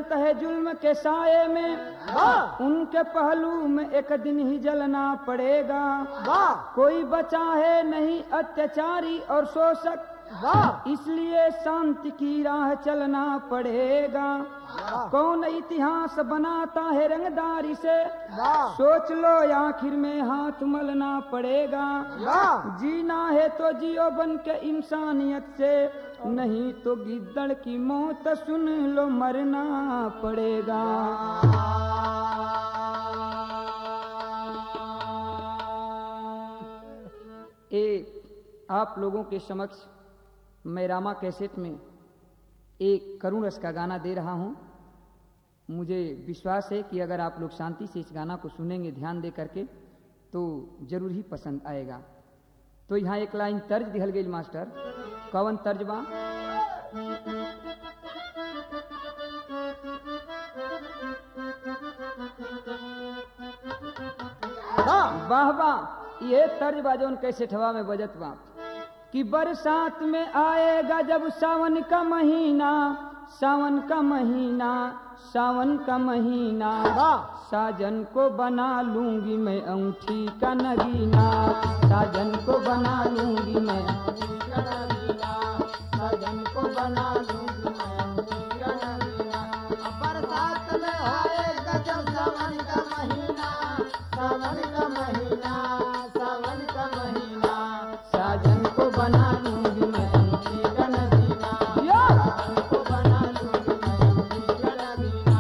जलत है जुल्म के साये में, उनके पहलू में एक दिन ही जलना पड़ेगा। कोई बचा है नहीं अत्याचारी और शोषक, इसलिए शांति की राह चलना पड़ेगा। कौन इतिहास बनाता है रंगदारी से, सोच लो आखिर में हाथ मलना पड़ेगा। जीना है तो जियो बन के इंसानियत से, नहीं तो गिद्दड़ की मौत सुन लो मरना पड़ेगा। आप लोगों के समक्ष मैं रामा कैसेट में एक करुण रस का गाना दे रहा हूं। मुझे विश्वास है कि अगर आप लोग शांति से इस गाना को सुनेंगे ध्यान दे करके तो जरूर ही पसंद आएगा। तो यहाँ एक लाइन तर्ज दिहल गई मास्टर, कवन तर्ज बा? वाह वाह, ये तर्ज बा जौन कैसेट हवा में बजत बा कि बरसात में आएगा जब सावन का महीना, सावन का महीना, सावन का महीना, साजन को बना लूंगी मैं अंगूठी का नगीना, साजन को बना लूंगी मैं अंगूठी का नगीना, साजन को बना लूंगी मैं अंगूठी का नगीना। बरसात में आएगा जब सावन का महीना, सावन का महीना, सावन का महीना, साजन को बना लूंगी मैं अंगूठी का नगीना, साजन को बना लूंगी मैं अंगूठी का नगीना।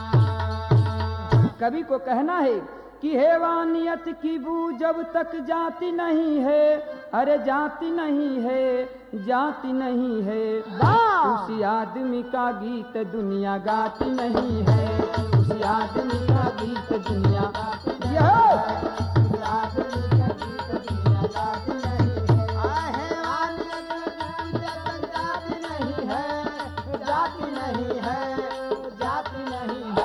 कवि को कहना है कि हैवानियत की बू जब तक जाती नहीं है, अरे जाती नहीं है, जाती नहीं है, उसी आदमी का गीत दुनिया गाती नहीं है, उसी आदमी का गीत दुनिया गाती है, उसी आदमी का गीत दुनिया गाती नहीं है। हैवानियत जाती नहीं है, जाती नहीं है, जाती नहीं है,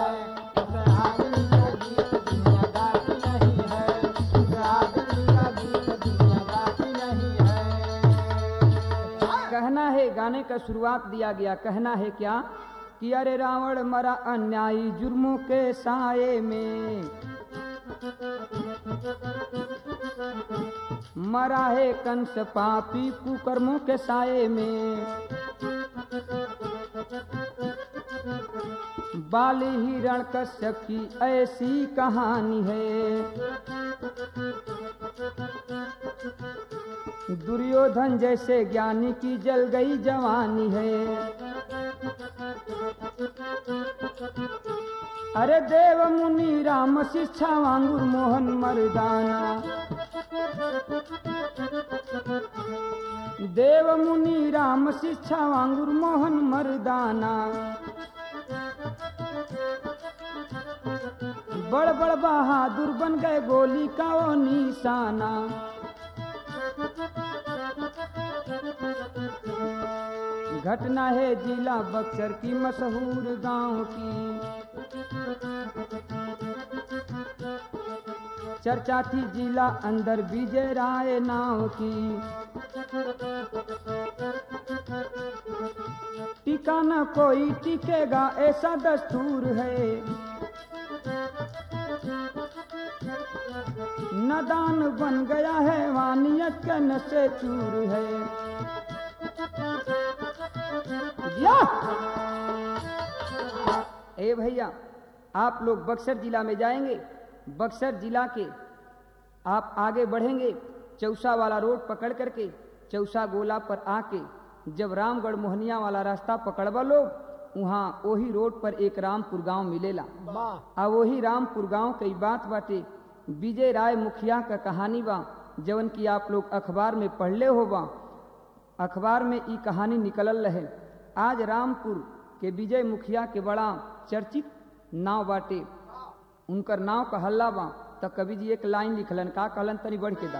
कहना है। गाने का शुरुआत दिया गया, कहना है क्या कि अरे रावण मरा अन्यायी जुर्मों के साये में, मरा है कंस पापी कुकर्मों के साये में, बाली हिरण्यकश्यप की ऐसी कहानी है, दुर्योधन जैसे ज्ञानी की जल गई जवानी है, अरे देव मुनि राम शिक्षा वांगुर मोहन मर्दाना, देव मुनि राम शिक्षा वांगुर मोहन मर्दाना, बड़ बड़ बहादुर बन गए गोली का वो निशाना। घटना है जिला बक्सर की मशहूर गांव की, चर्चा थी जिला अंदर विजय राय नाव की, टिका न कोई टिकेगा ऐसा दस्तूर है, नादान बन गया है वानियत के नशे चूर है। ए भैया, आप लोग बक्सर जिला में जाएंगे, बक्सर जिला के आप आगे बढ़ेंगे, चौसा वाला रोड पकड़ करके चौसा गोला पर आके जब रामगढ़ मोहनिया वाला रास्ता पकड़वा लोग, वहाँ वही रोड पर एक रामपुर गांव मिलेला। आ वही रामपुर गांव कई बात बाटे विजय राय मुखिया का कहानी बा, जवन की आप लोग अखबार में पढ़ले हो बा, अखबार में ई कहानी निकलल रहे। आज रामपुर के विजय मुखिया के बड़ा चर्चित नाव बाटे, उनकर नाव का हल्ला बा। तो कवि जी एक लाइन लिखलन, का कहलन तनी बढ़ के दा।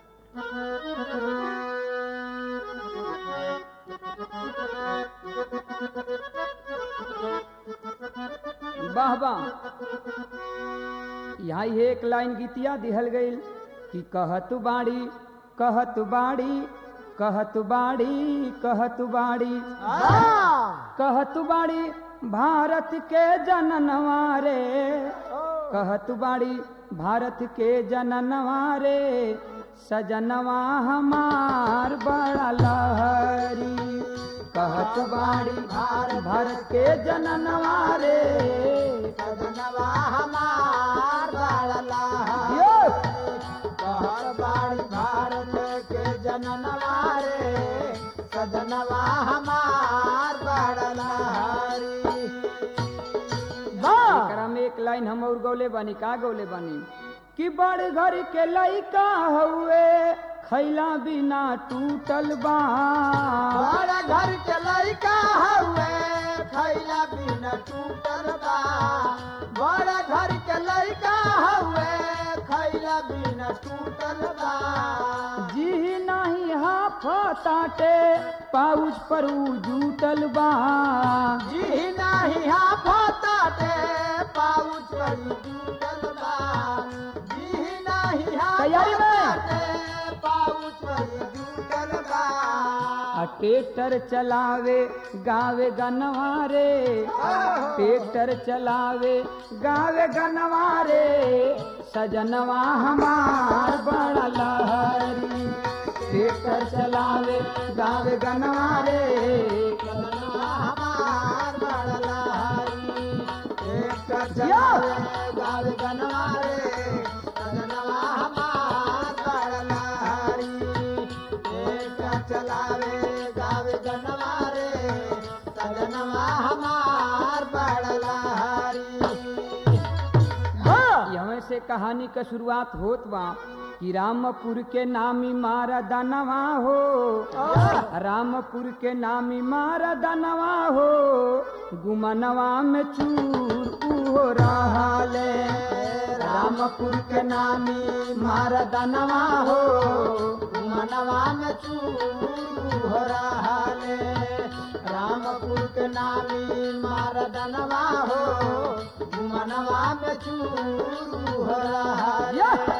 वाह वाह, यहाँ एक लाइन गीतिया दिहल गई कि कहत बाड़ी कहत बाड़ी कहत बाड़ी कहत बाड़ी कहत बाड़ी भारत के जननवा रे कहत बाड़ी भारत के जननवा रे सजनवा हमार बड़ा लहरी कहत बाड़ी भारत के जननवा रे सजनवा हमार बड़ा लहरी यो! कहत बाड़ी भारत के जननवा रे सजनवा हमार बड़ा लहरी एकरा में एक लाइन हम और गौले बानी का गौले बानी कि बड़ घर के लइका हुए खैला बिना टूटल बा बड़ा घर के लइका हुए खैला बिना टूटल बा बड़ा घर के लइका हुए खैला बिना टूटल बा जी नहीं हाफताटे पाउच पर उ जूटल बा जी नाही हाफताटे पाउच पर टूटल बा जी नाही तैयारी में। हाफताटे पाउच पर टूटल बा ट्रैक्टर चलावे गावे गनवारे ट्रैक्टर चलावे गावे गनवारे सजनवा हमार बड़ा लहरी ट्रैक्टर चलावे गावे गनवारे सजनवा हमार बड़ा लहरी ट्रैक्टर चलावे गावे गनवारे सजनवा हमार बड़ा लहरी ट्रैक्टर चलावे गावे गनवारे सजनवा हमार बड़ा लहरी यहाँ से कहानी का शुरुआत होत बा कि रामपुर के नामी मारा दनवा हो रामपुर के नामी मारा दनवा हो गुमनवा में चूर उहो रहले रामपुर के नामी मारा दनवा हो मनवा में चूर हो रहले रामपुर के नामी मारदनवा हो मनवा में चूर हो रहले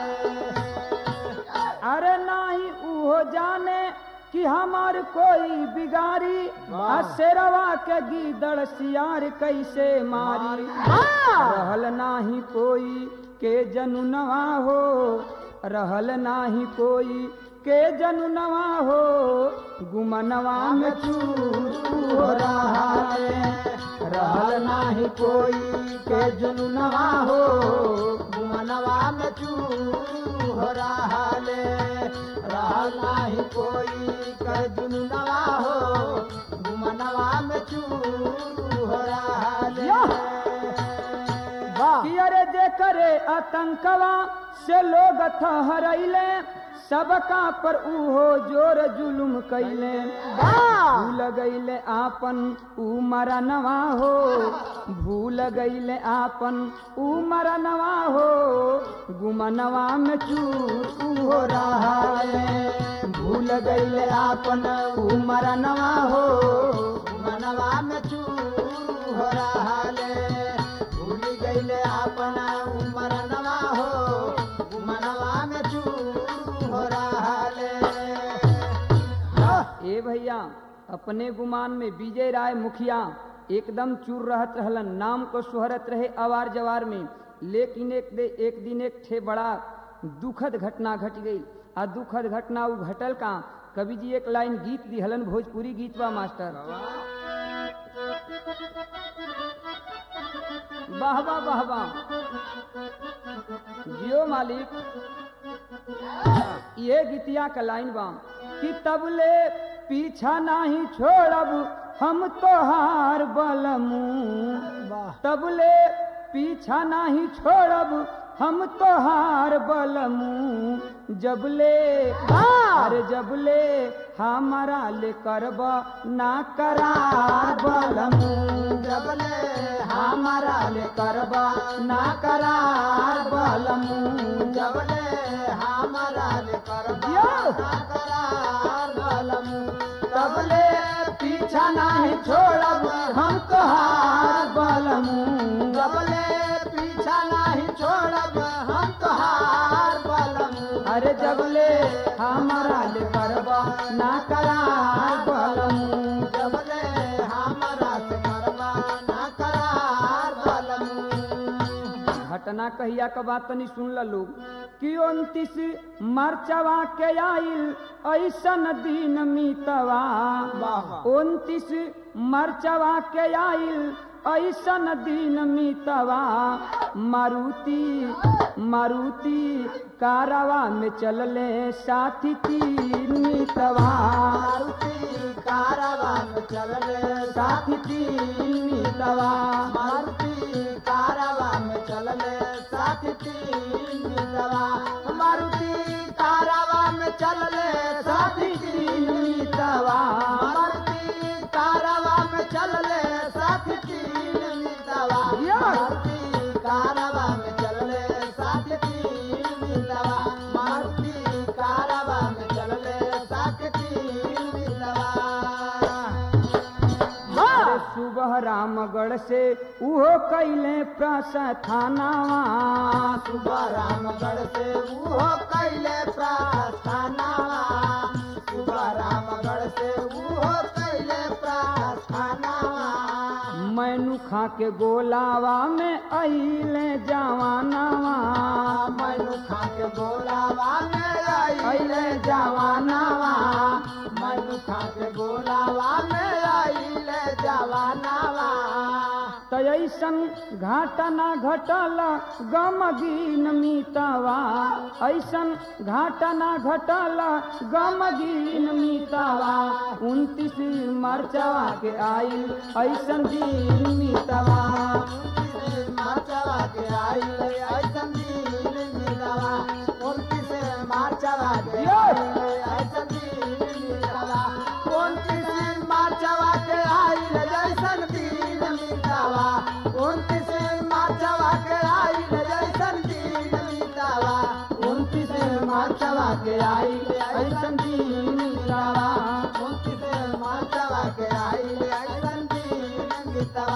अरे नाही उहो जाने कि हमार कोई बिगारी शेरवा के गीदड़ सियार कैसे मारी रहल नाही कोई के जनुनवा हो रहल नाही कोई के जनुनवा हो गुमनवा में चूर हो रहले रहल नाही कोई के जनुनवा हो मनवा में चूर हो रहले रहल नाही कोई के जुनवा हो मनवा में चूर हो रहले कि अरे जे करे आतंकवा से लोग ठहरैले सबका पर उहो जोर जुलुम कैले भूल गईले आपन ऊ मरनवा हो भूल गईले आपन ऊ मरनवा हो गुमनवा में चूर उहो रहले भूल गईले आपन ऊ मरनवा हो मनवा में चूर हो रहले भूल गईले अपना उमरनवा हो मनवा में चूर हो रहले ए भैया अपने गुमान में विजय राय मुखिया एकदम चूर रहत रहलन नाम को सोहरत रहे अवार जवार में लेकिन एक दिन एक ठे बड़ा दुखद घटना घट गई आ दुखद घटना उ घटल का कवि जी एक लाइन गीत दिहलन भोजपुरी गीत बा मास्टर वाह वाह वाह वाह जियो मालिक ये गीतिया का लाइन बा कि तबले पीछा नहीं छोड़ब हम तोहार बलमू तबले पीछा नहीं छोड़ब हम तोहार बलमू जबले अरे जबले हमारा ले करब ना करार बलमू जबले हमारा ले करब ना करार बलमू जबले हमारा ले करबा यो! करार बलमू तबले पीछा नहीं छोड़ब हम तोहार बलमू जबले पीछा नहीं छोड़ब हम तोहार बलमू अरे जबले हमारा ले करबा ना करार बलमू जबले हमारा से करबा ना घटना कहिया का बात तनी सुन ल लोग कि 29 मार्चवा के आइल ऐसन दिन मीतवा 29 मार्चवा के आइल ऐसन दिन मीतवा मारुति कारवा में चलले साथी तीन मीतवा मारुति कारवा में चलले साथी तीन मीतवा मारुति कारवा में चलले साथी तीन मीतवा मारुति कारवा में चलले साथी तीन मीतवा मारुति कारवा में चलले साथी तीन मीतवा मारुति कारवा में चलले साथी तीन मीतवा मारुति कारवा में चलले साथी तीन मीतवा सुबह रामगढ़ से उहो कैले प्रस्थानवा सुबह रामगढ़ से उहो कैले प्रस्थानवा सुबह रामगढ़ से उहो कैले प्रस्थानवा मैनू खा के गोलावा में अइले जवानवा मैनू खा के गोलावा में अइले जवानवा मैनू खा के गोलावा में अइले जवानवा तैसन घाटना घटल गमगीन मीतवा ऐसन घाटना घटल गमगीन मीतवा 29 मार्चवा के आइल ऐसन दिन मीतवा 29 मार्चवा के आइल ऐसन दिन मीतवा 29 मार्चवा के आइल ऐसन दिन मीतवा 29 मार्चवा के आइल ऐसन दिन मीतवा 29 मार्चवा के आइल ऐसन दिन मीतवा 29 मार्चवा के आइल ऐसन दिन मीतवा 29 मार्चवा के आइल ऐसन दिन मीतवा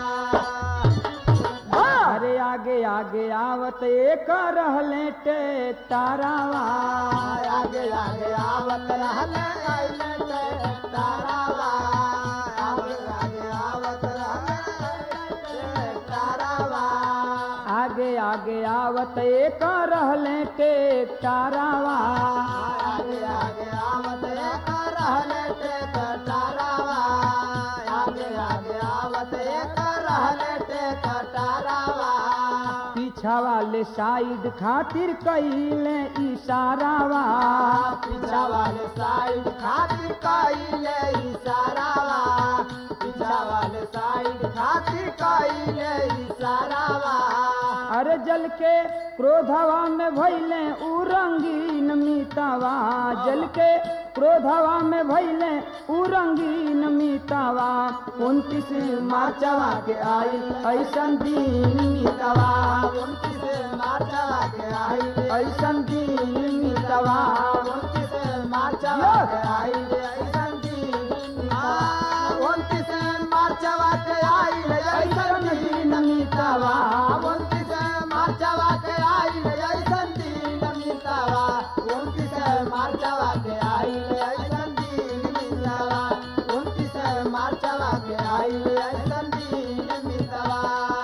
अरे आगे आगे आवत एक रहले टे तारावा आगे आगे आवत रहले आइले ते तारावा आगे आगे आवत रहले ते तारावा आगे आगे आवत एक रहले टे तारावा आगे आगे आवत एक रहले ते तारावा आगे आगे आवत एक रहले ते तारावा पीछा वाले साइड खातिर कइले इशारावा पीछा वाले साइड खातिर कइले इशारावा पीछा वाले साइड खातिर कइले इशारावा अरे जल के क्रोधवा में भइले उ रंगीन मीतवा जल के क्रोधवा में भइले उ रंगीन मीतवा 29 मार्चवा के आइल ऐसन दिन मीतवा 29 मार्चवा के आइल ऐसन दिन मीतवा 29 मार्चवा के आइल ऐसन दिन 29 मार्चवा के आइल ऐसन दिन मीतवा 29 मार्चवा के आइल ऐसन दिन मीतवा 29 मार्चवा के आइल ऐसन दिन मीतवा 29 मार्चवा के आइल ऐसन दिन मीतवा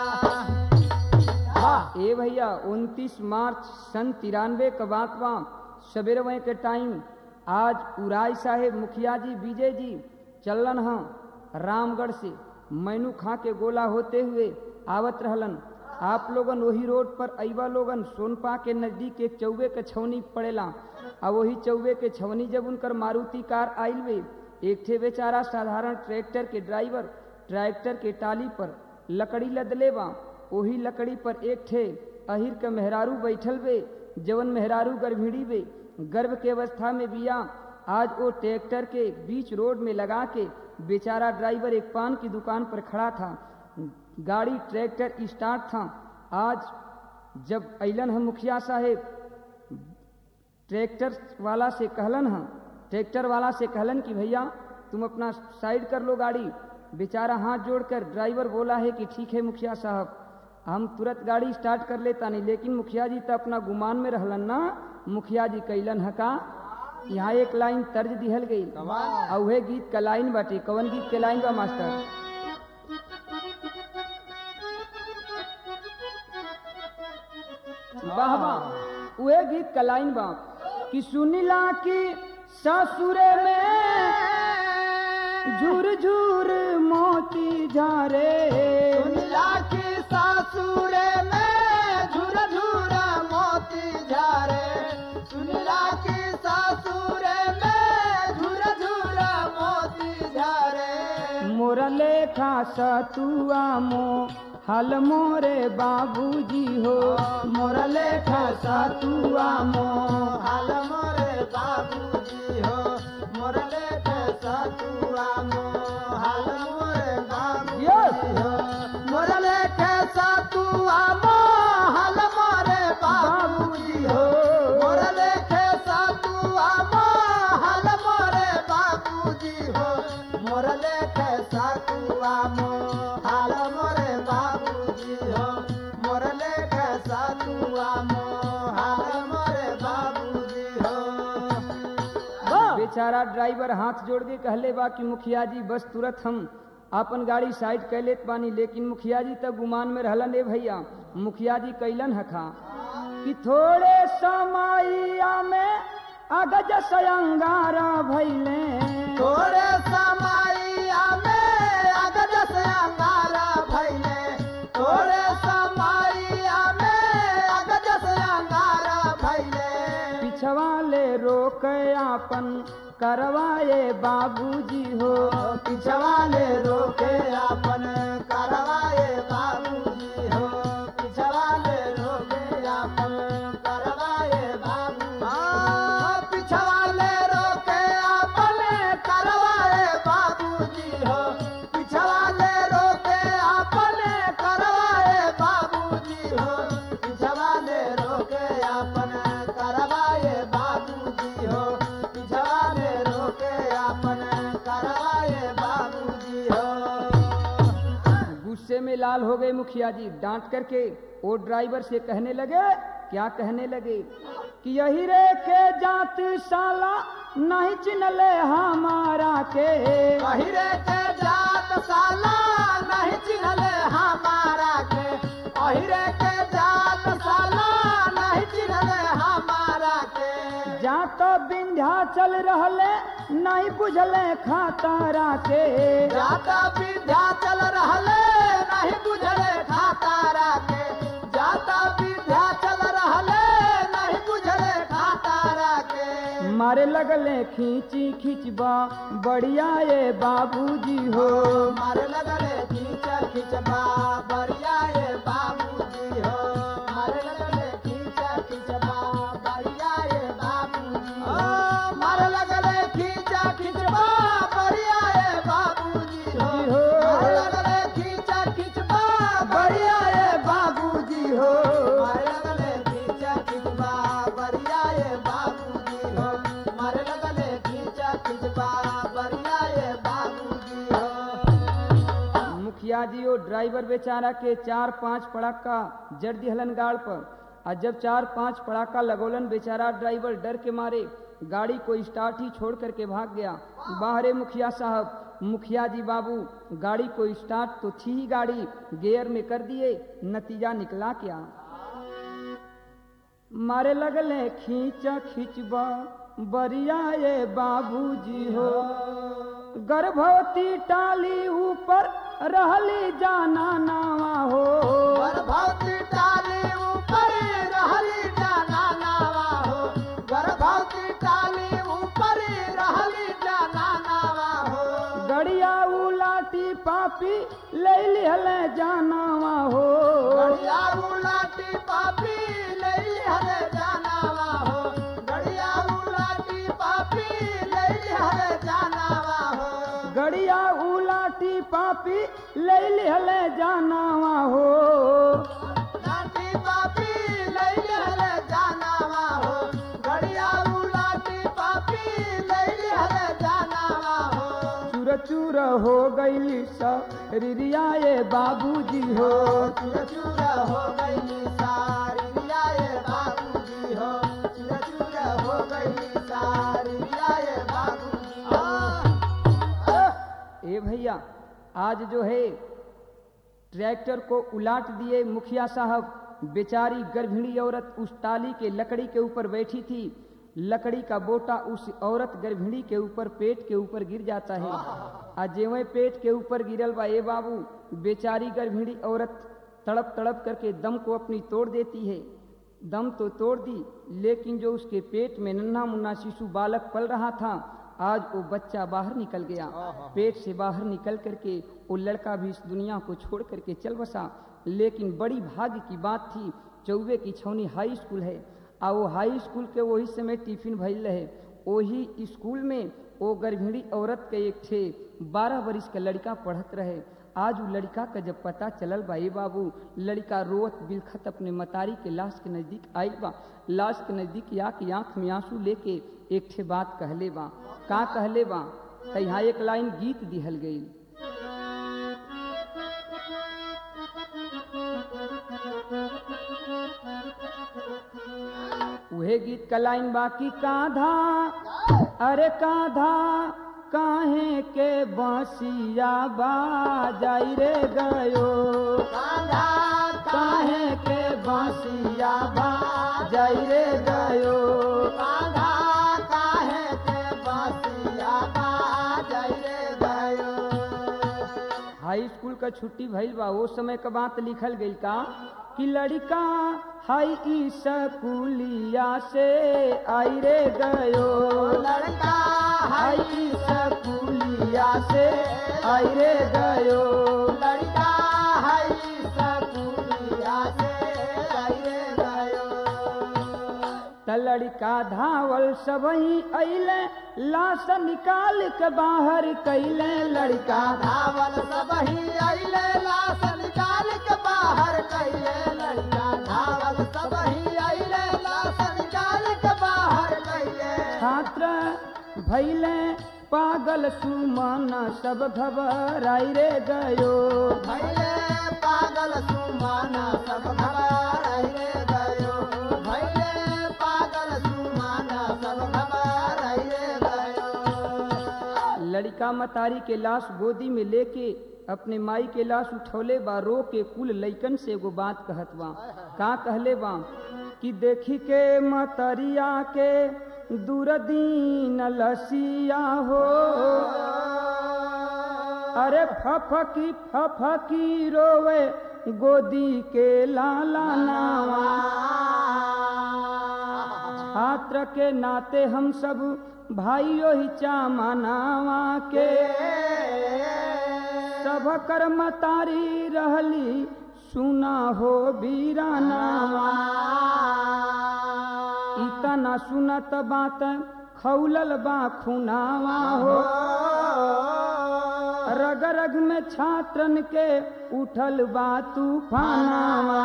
ए भैया 29 मार्च सन 93 का बात बा सवेरे के टाइम आज उराई साहेब मुखिया जी विजय जी चलन हाँ रामगढ़ से मैनू खा के गोला होते हुए आवत रहलन। आप लोगन वही रोड पर अइबा लोगन सोनपा के नजदीक एक चौबे के छवनी पड़ेला। अब वही चौबे के छवनी जब उनकर मारुति कार आइल वे एक थे बेचारा साधारण ट्रैक्टर के ड्राइवर ट्रैक्टर के टाली पर लकड़ी लदले बा। वही लकड़ी पर एक थे अहिर के मेहरारू बैठल वे जवन मेहरारू गर्भिणी वे गर्भ के अवस्था में बिया। आज वो ट्रैक्टर के बीच रोड में लगा के बेचारा ड्राइवर एक पान की दुकान पर खड़ा था। गाड़ी ट्रैक्टर स्टार्ट था। आज जब अइलन हम मुखिया साहेब ट्रैक्टर वाला से कहलन कि भैया तुम अपना साइड कर लो गाड़ी। बेचारा हाथ जोड़कर ड्राइवर बोला है कि ठीक है मुखिया साहब हम तुरंत गाड़ी स्टार्ट कर लेता नहीं। लेकिन मुखिया जी तो अपना गुमान में रहलन ना। मुखिया जी कैलन हका यहाँ एक लाइन तर्ज दिहल गई और वह गीत का लाइन बाटे। कवन गीत के लाइन बा मास्टर? वाह वाह। उहे गीत का लाइन बा कि सुनिला की ससुरे में झूर झूर मोती झारे। सुनिला की सासुरे में झुर झुर मोती झारे। सुनिला की सासुरे में झुर झुर मोती झारे। मोरा लेखा सतुआ मो हल मोरे बाबूजी हो। मोर लेखा सतुआ मो हाल मोरे बाबूजी हो। मोर लेखा सतुआ मो हाल मोरे बाबूजी हो। मोर लेखा सतुआ मो हाल मोरे बाबूजी हो। मोर लेखा सतुआ मो हाल मोरे बाबूजी हो। मोर लेखा सतुआ मो हाल मोरे बाबूजी हो। मोर लेखा सतुआ मो हाल मोरे बाबूजी हो। बेचारा ड्राइवर हाथ जोड़ के कहले बा कि मुखिया जी बस तुरंत हम अपन गाड़ी साइड कर लेत बानी। लेकिन मुखिया जी तब गुमान में रहलन। ए भैया मुखिया जी कैलन हखा कि थोड़े समैया में अगज से अंगारा भइले। थोड़े समैया में अगज से अंगारा भइले। थोड़े समैया में अगज से अंगारा भइले। पिछवा ले रोक आपन करवाए बाबूजी हो। पिछवा ले रोके अपन करवाए बाबूजी हो। पिछवा ले रोके अपन करवाए बाबूजी हो। पिछवा ले रोके अपन करवाए बाबूजी हो। पिछवा ले रोके अपन करवाए बाबूजी हो। पिछवा ले रोके अपन करवाए बाबूजी हो। पिछवा ले रोके अपन करवाए बाबूजी हो। गुस्से में लाल हो गए मुखिया जी। डांट करके वो ड्राइवर से कहने लगे, क्या कहने लगे कि यही रे के जात साला नहीं चिन्हले हमारा के। पहिरे के जात साला नहीं चिन्हले हमारा के। पहिरे के जात साला नहीं चिन्हले हमारा के। जात विंध्याचल रहले नहीं बुझले खातारा के। जाता विंध्याचल रहले नहीं बुझले खातारा के। जाता विंध्याचल रहले नहीं बुझले खातारा के। मारे लगले खींची खिंचबा बढ़िया ये बाबूजी हो। मारे लगले खींच खिंचबा बढ़िया ये बाबूजी हो। मारे लगले खींच खिंचबा बढ़िया ये बाबूजी हो। मारे लगले खींच खिंचबा बढ़िया ये बाबूजी हो। मारे लगले खींच खिंचबा बढ़िया ये बाबूजी हो। मारे लगले खींच खिंचबा बढ़िया ये बाबूजी हो। मारे लगले खींच खिंचबा बढ़िया ये बाबूजी हो। मुखिया जी और ड्राइवर बेचारा के 4-5 पड़ाका जड़ दिहलन गाड़ पर। और जब 4-5 पड़ाका लगोलन बेचारा ड्राइवर डर के मारे गाड़ी को स्टार्ट ही छोड़ करके भाग गया। बाहरे मुखिया साहब, मुखिया जी बाबू गाड़ी को स्टार्ट तो थी ही गाड़ी, गियर में कर दिए। नतीजा निकला क्या? मारे लगले खींच खिंचबा बरिया ये बाबूजी हो। गर्भवती टाली ऊपर रहली जाना नावा हो। गर्भवती टाली ऊपर रहली जाना नावा हो। गर्भवती टाली ऊपर रहली जाना नावा हो। गड़िया उलाटी पापी ले लिहले जानावा हो। गड़िया उलाटी पापी ले लिहले जानावा हो। गड़िया उलाटी पापी ले लिहले जानावा हो। गड़िया उलाटी पापी ले लिहले जानावा हो। लाटी पापी ले लिहले जानावा हो। गड़िया उलाटी पापी ले लिहले जानावा हो। चूर चूर हो गई रिरिया ये बाबूजी हो। चूर चूर हो गई सारी रिया ये बाबूजी हो। चूर चूर हो गई सारी रिया ये बाबूजी हो। ए भैया आज जो है ट्रैक्टर को उलाट दिए मुखिया साहब बेचारी गर्भिणी औरत उस टाली के लकड़ी के ऊपर बैठी थी। लकड़ी का बोटा उस औरत गर्भिणी के ऊपर पेट के ऊपर गिर जाता है। आज जेवे पेट के ऊपर गिरल बा ए बाबू, बेचारी गर्भिणी औरत तड़प तड़प करके दम को अपनी तोड़ देती है। दम तो तोड़ दी, लेकिन जो उसके पेट में नन्हा मुन्ना शिशु बालक पल रहा था, आज वो बच्चा बाहर निकल गया। पेट से बाहर निकल करके वो लड़का भी इस दुनिया को छोड़ करके चल बसा। लेकिन बड़ी भाग्य की बात थी, चौबे की छौनी हाई स्कूल है, और वो हाई स्कूल के वही समय टिफिन भइल रहे। वही स्कूल में वो गर्भिणी औरत के एक थे 12 वर्ष का लड़का पढ़त रहे। आज वो लड़का का जब पता चलल बा ए बाबू, लड़का रोत बिलखत अपने मतारी के लाश के नजदीक आइल बा। लाश के नजदीक आके आंख में आंसू लेके एक ठे बात कहले बा। का कहले बा? त यहाँ एक लाइन गीत दिहल गई। वह गीत का लाइन बाकी काधा, अरे काधा काहे के बांसिया बाजाई रे गयो, कांधा काहे के बांसिया बाजाई रे गयो। कांधा काहे के बांसिया बाजाई रे गयो। हाई स्कूल का छुट्टी भइल बा। वो समय का बात लिखल गई का कि लड़का हाई स्कूलिया से आई रे गयो, लड़का हाई स्कूलिया से आई रे गयो। लड़का हाई स्कूलिया से आई रे गयो। त लड़का धावल सबही अइले, लाश निकाल के बाहर कैले। लड़का धावल सबही अइले, लाश निकाल के बाहर कैले। लड़का धावल सबही अइले, लाश निकाल के बाहर कैले। छात्र भैले पागल सुमन सब घबराई रे गयो। भैले पागल सुमन सब घबराई रे गयो। भैले पागल सुमन सब घबराई रे गयो। लड़का मतारी के लाश गोदी में लेके अपने माई के लाश उठौले बा। रो के कुल लइकन से एगो बात कहत बा। का कहले बा कि देखी के मतरिया के दूरदीन लसिया हो, अरे फफकी रोवे गोदी के लाला नावा। छात्र के नाते हम सब भाइयों ही चामनावा के, सब कर्मतारी रहली सुना हो बीरानावा। इतना सुनत बात खौलल बा खुनावा हो, रग रग में छात्रन के उठल बा तूफानावा।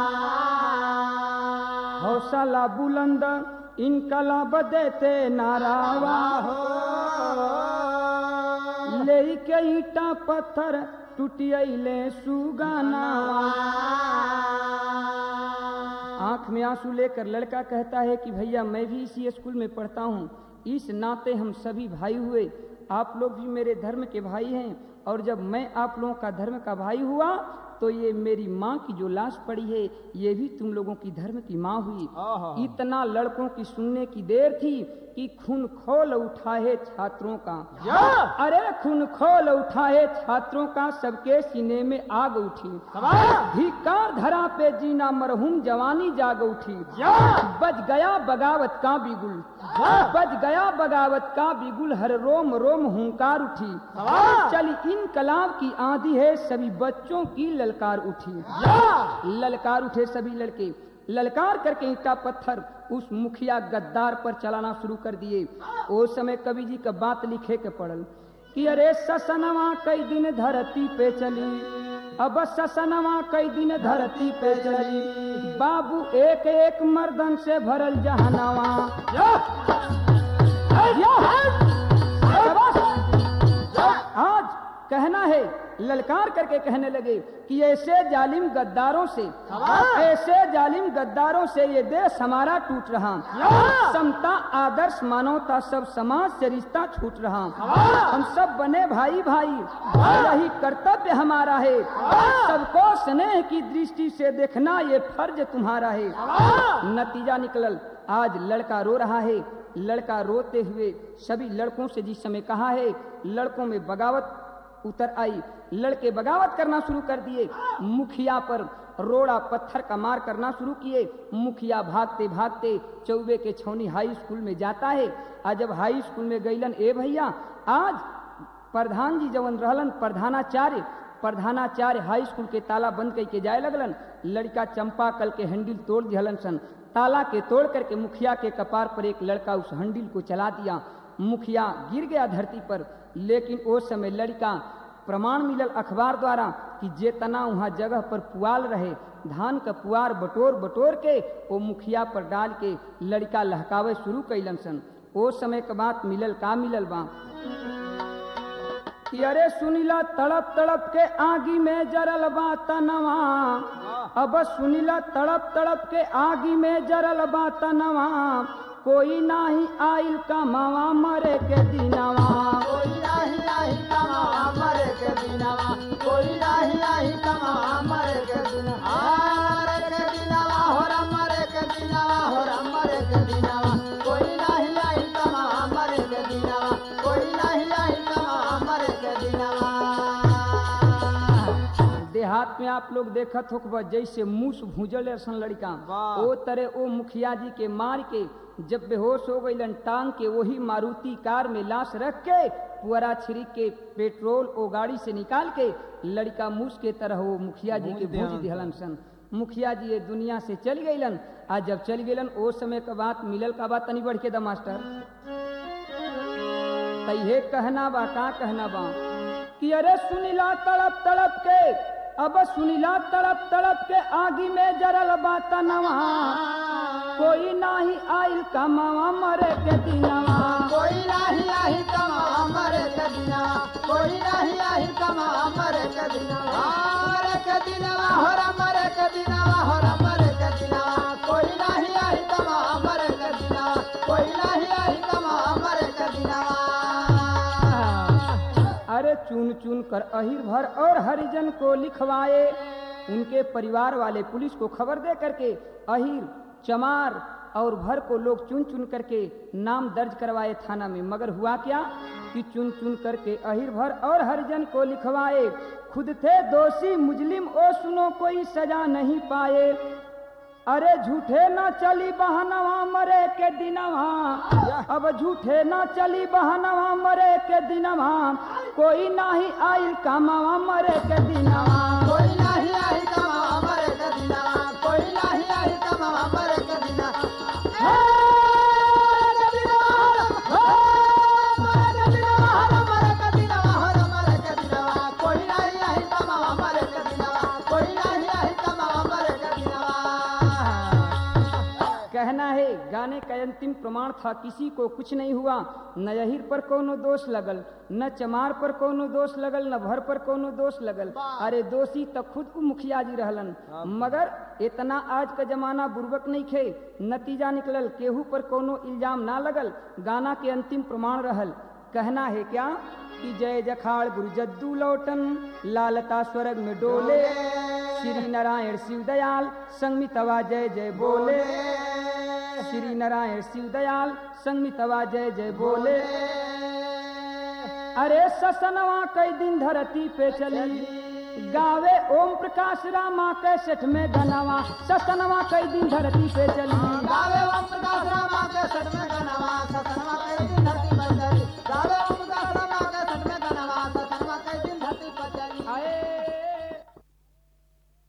हौसला बुलंद इनकलाब देते नारावा हो, ले के ईटा पत्थर टूटियले सुगानावा। आंख में आंसू लेकर लड़का कहता है कि भैया मैं भी इसी स्कूल में पढ़ता हूँ, इस नाते हम सभी भाई हुए, आप लोग भी मेरे धर्म के भाई हैं, और जब मैं आप लोगों का धर्म का भाई हुआ तो ये मेरी माँ की जो लाश पड़ी है ये भी तुम लोगों की धर्म की माँ हुई। इतना लड़कों की सुनने की देर थी कि खून खोल उठा है छात्रों का। अरे खून खोल उठा है छात्रों का, सबके सीने में आग उठी। धिक्कार धरा पे जीना मरहूम जवानी जाग उठी। बज गया बगावत का बिगुल, बज गया बगावत का बिगुल, हर रोम रोम हुंकार उठी। चली इनकलाब की आंधी है, सभी बच्चों की ललकार उठी। ललकार उठे सभी लड़के, ललकार करके ईंटा पत्थर उस मुखिया गद्दार पर चलाना शुरू कर दिए। उस समय कवि जी का बात लिखे के पड़ल कि अरे ससनवा कई दिन धरती पे चली, अब ससनवा कई दिन धरती पे चली, बाबू एक एक मर्दन से भरल जहनवा। आज कहना है ललकार करके कहने लगे कि ऐसे जालिम गद्दारों से ये देश हमारा टूट रहा, समता आदर्श मानवता सब समाज से रिश्ता छूट रहा, हम सब बने भाई भाई, यही कर्तव्य हमारा है, सबको स्नेह की दृष्टि से देखना ये फर्ज तुम्हारा है। नतीजा निकलल, आज लड़का रो रहा है। लड़का रोते हुए सभी लड़कों से जिस समय कहा है, लड़कों में बगावत उतर आई, लड़के बगावत करना शुरू कर दिए, मुखिया पर रोड़ा पत्थर का मार करना शुरू किए। मुखिया भागते भागते चौबे के छौनी हाई स्कूल में जाता है। आज जब हाई स्कूल में गईलन, ए भैया आज प्रधान जी जवन रहलन प्रधानाचार्य हाई स्कूल के ताला बंद करके जाए लगलन। लड़का चंपा कल के हैंडल तोड़ दिहलन सन, ताला के तोड़ करके मुखिया के कपार पर एक लड़का उस हैंडल को चला दिया। मुखिया गिर गया धरती पर, लेकिन उस समय लड़का प्रमाण मिलल अखबार द्वारा कि जेतना वहाँ जगह पर पुआल रहे, धान का पुआर बटोर बटोर के वो मुखिया पर डाल के लड़का लहकावे शुरू कैलन सन। ओ समय के बात मिलल का मिलल बा कि अरे सुनिला तड़प तड़प के आगी में जरल बा तनवा, अब सुनिला तड़प तड़प के आगी में जरल बा तनवा, कोई नाही आइल कमावा मरे के दिनवा, कोई नाही आई कमावा मरे के दिनवा, कोई नाही आई कमावा मरे के दिनवा, मरे के दिनवा होरा मरे के दिनवा, होरा मरे के दिनवा, कोई नाही आई कमावा मरे के दिनवा, कोई नाही आई कमावा मरे के दिनवा। देहात में आप लोग देखत हो जैसे मूस भूजल ऐसा लड़का, ओ तरह ओ मुखिया जी के मार के जब बेहोश हो गईलन, टांग के वही मारुति कार में लाश रख के पुअरा छिड़क के पेट्रोल ओ गाड़ी से निकाल के लड़का मूस के तरह वो मुखिया जी के भूज दिहलन सन। मुखिया जी ये दुनिया से चल गईलन। आज जब चल गईलन ओ समय का बात मिलल का बात तनी बढ़ के द मास्टर तैहे कहना बा का कहना बा कि अरे सुनिला तड़प तड़प के, अब सुनिला तड़प तड़प के आगी में जरल बा तनवा, कोई नाही आइल कमावा मरे के दिनवा, कोई नाही आई कमावा मरे के दिनवा, कोई नाही आई कमावा मरे के दिनवा, मरे के दिनवा होरा मरे के दिनवा, होरा मरे के दिनवा, कोई नाही आई कमावा मरे के दिनवा, कोई नाही आई कमावा मरे के दिनवा। अरे चुन चुन कर अहिर भर और हरिजन को लिखवाए, उनके परिवार वाले पुलिस को खबर दे करके अहिर चमार और भर को लोग चुन चुन करके नाम दर्ज करवाए थाना में। मगर हुआ क्या कि चुन चुन करके अहिर भर और हरिजन को लिखवाए, खुद थे दोषी मुजलिम ओ सुनो कोई सजा नहीं पाए। अरे झूठे ना चली बहनवा मरे के दिनवा, अब झूठे ना चली बहनवा मरे के दिनवा, कोई नाही आइल कमावा मरे के दिनवा, कोई नाही आई कमावा मरे के दिनवा, कोई नाही आई कमावा मरे के दिनवा, मरे के दिनवा, मरे के दिनवा, कोई नाही आई कमावा मरे के दिनवा, कोई नाही आई कमावा मरे के दिनवा। कहना है गाने का अंतिम प्रमाण था, किसी को कुछ नहीं हुआ, न यहिर पर कोनो दोष लगल, न चमार पर कोनो दोष लगल, न भर पर कोनो दोष लगल। अरे दोषी तो खुद को मुखिया जी रहलन, मगर इतना आज का जमाना बुर्बक नहीं खे। नतीजा निकलल केहू पर कोनो इल्जाम ना लगल। गाना के अंतिम प्रमाण रहल। कहना है क्या कि जय जखाड़ गुरु जद्दू लौटन, लालता स्वर्ग में डोले, श्री नारायण शिव दयाल संगमितवा जय जय बोले, श्री नारायण शिव दयाल संगमितवा जय जय बोले। अरे ससनवा कई दिन धरती पे चली, गावे ओम प्रकाश रामा कैसेट में गनावा, ससनवा कई दिन धरती पे चली, गावे ओम प्रकाश रामा कैसेट में गनावा, ससनवा